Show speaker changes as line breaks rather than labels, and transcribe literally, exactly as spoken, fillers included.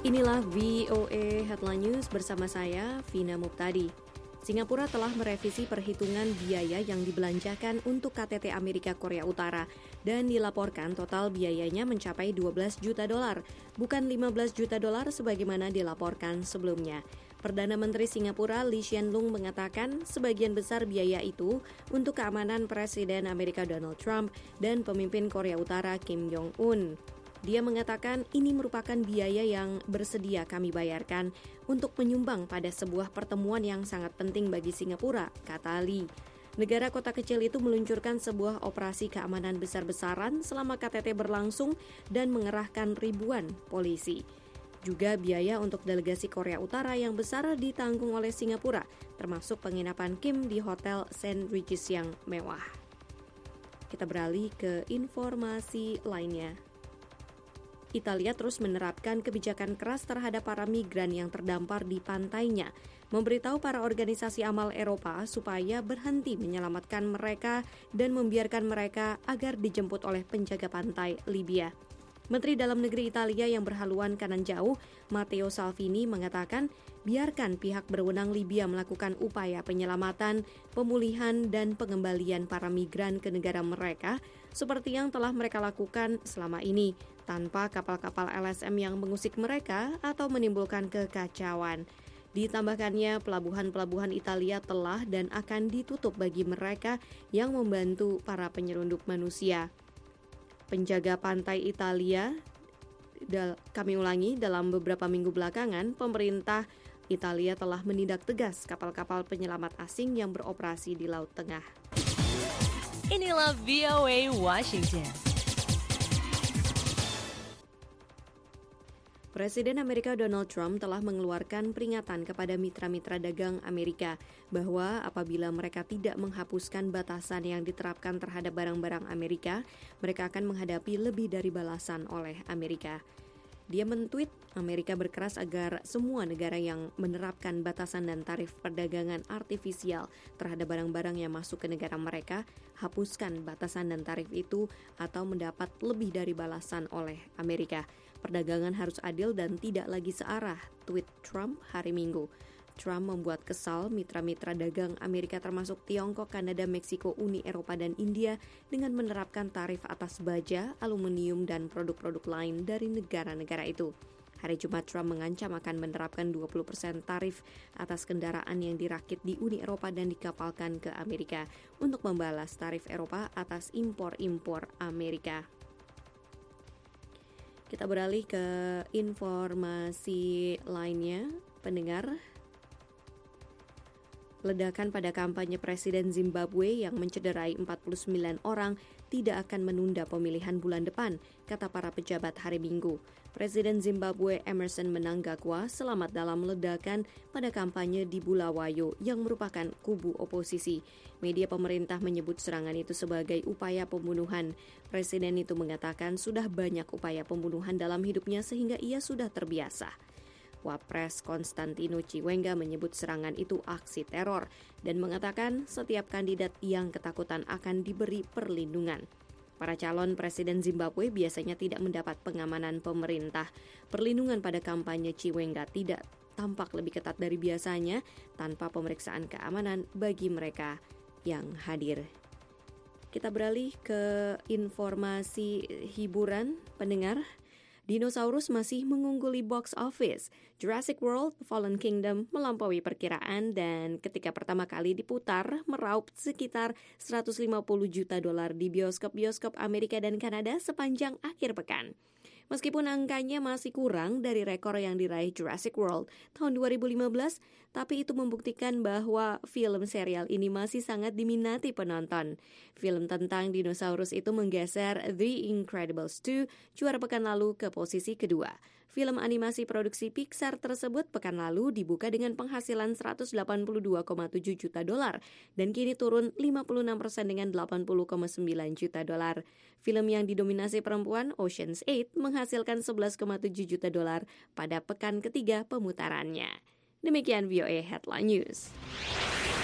Inilah V O A Headline News bersama saya, Vina Muptadi. Singapura telah merevisi perhitungan biaya yang dibelanjakan untuk K T T Amerika Korea Utara dan dilaporkan total biayanya mencapai dua belas juta dolar, bukan lima belas juta dolar sebagaimana dilaporkan sebelumnya. Perdana Menteri Singapura Lee Hsien Loong mengatakan sebagian besar biaya itu untuk keamanan Presiden Amerika Donald Trump dan pemimpin Korea Utara Kim Jong-un. Dia mengatakan ini merupakan biaya yang bersedia kami bayarkan untuk menyumbang pada sebuah pertemuan yang sangat penting bagi Singapura, kata Lee. Negara kota kecil itu meluncurkan sebuah operasi keamanan besar-besaran selama K T T berlangsung dan mengerahkan ribuan polisi. Juga biaya untuk delegasi Korea Utara yang besar ditanggung oleh Singapura, termasuk penginapan Kim di Hotel Saint Regis yang mewah. Kita beralih ke informasi lainnya. Italia terus menerapkan kebijakan keras terhadap para migran yang terdampar di pantainya, memberitahu para organisasi amal Eropa supaya berhenti menyelamatkan mereka dan membiarkan mereka agar dijemput oleh penjaga pantai Libya. Menteri Dalam Negeri Italia yang berhaluan kanan jauh, Matteo Salvini, mengatakan biarkan pihak berwenang Libya melakukan upaya penyelamatan, pemulihan, dan pengembalian para migran ke negara mereka seperti yang telah mereka lakukan selama ini, tanpa kapal-kapal L S M yang mengusik mereka atau menimbulkan kekacauan. Ditambahkannya, pelabuhan-pelabuhan Italia telah dan akan ditutup bagi mereka yang membantu para penyelundup manusia. Penjaga pantai Italia, dal- kami ulangi, dalam beberapa minggu belakangan, pemerintah Italia telah menindak tegas kapal-kapal penyelamat asing yang beroperasi di Laut Tengah.
Inilah V O A Washington.
Presiden Amerika Donald Trump telah mengeluarkan peringatan kepada mitra-mitra dagang Amerika bahwa apabila mereka tidak menghapuskan batasan yang diterapkan terhadap barang-barang Amerika, mereka akan menghadapi lebih dari balasan oleh Amerika. Dia men-tweet, Amerika berkeras agar semua negara yang menerapkan batasan dan tarif perdagangan artifisial terhadap barang-barang yang masuk ke negara mereka, hapuskan batasan dan tarif itu atau mendapat lebih dari balasan oleh Amerika. Perdagangan harus adil dan tidak lagi searah, tweet Trump hari Minggu. Trump membuat kesal mitra-mitra dagang Amerika termasuk Tiongkok, Kanada, Meksiko, Uni Eropa, dan India dengan menerapkan tarif atas baja, aluminium, dan produk-produk lain dari negara-negara itu. Hari Jumat, Trump mengancam akan menerapkan dua puluh persen tarif atas kendaraan yang dirakit di Uni Eropa dan dikapalkan ke Amerika untuk membalas tarif Eropa atas impor-impor Amerika. Kita beralih ke informasi lainnya, pendengar. Ledakan pada kampanye Presiden Zimbabwe yang mencederai empat puluh sembilan orang tidak akan menunda pemilihan bulan depan, kata para pejabat hari Minggu. Presiden Zimbabwe Emmerson Mnangagwa selamat dalam ledakan pada kampanye di Bulawayo yang merupakan kubu oposisi. Media pemerintah menyebut serangan itu sebagai upaya pembunuhan. Presiden itu mengatakan sudah banyak upaya pembunuhan dalam hidupnya sehingga ia sudah terbiasa. Wapres Konstantino Chiwenga menyebut serangan itu aksi teror dan mengatakan setiap kandidat yang ketakutan akan diberi perlindungan. Para calon presiden Zimbabwe biasanya tidak mendapat pengamanan pemerintah. Perlindungan pada kampanye Chiwenga tidak tampak lebih ketat dari biasanya tanpa pemeriksaan keamanan bagi mereka yang hadir. Kita beralih ke informasi hiburan, pendengar. Dinosaurus masih mengungguli box office. Jurassic World Fallen Kingdom melampaui perkiraan dan ketika pertama kali diputar meraup sekitar seratus lima puluh juta dolar di bioskop-bioskop Amerika dan Kanada sepanjang akhir pekan. Meskipun angkanya masih kurang dari rekor yang diraih Jurassic World tahun dua ribu lima belas, tapi itu membuktikan bahwa film serial ini masih sangat diminati penonton. Film tentang dinosaurus itu menggeser The Incredibles two juara pekan lalu ke posisi kedua. Film animasi produksi Pixar tersebut pekan lalu dibuka dengan penghasilan seratus delapan puluh dua koma tujuh juta dolar dan kini turun lima puluh enam persen dengan delapan puluh koma sembilan juta dolar. Film yang didominasi perempuan Ocean's eight menghasilkan sebelas koma tujuh juta dolar pada pekan ketiga pemutarannya. Demikian V O A Headline News.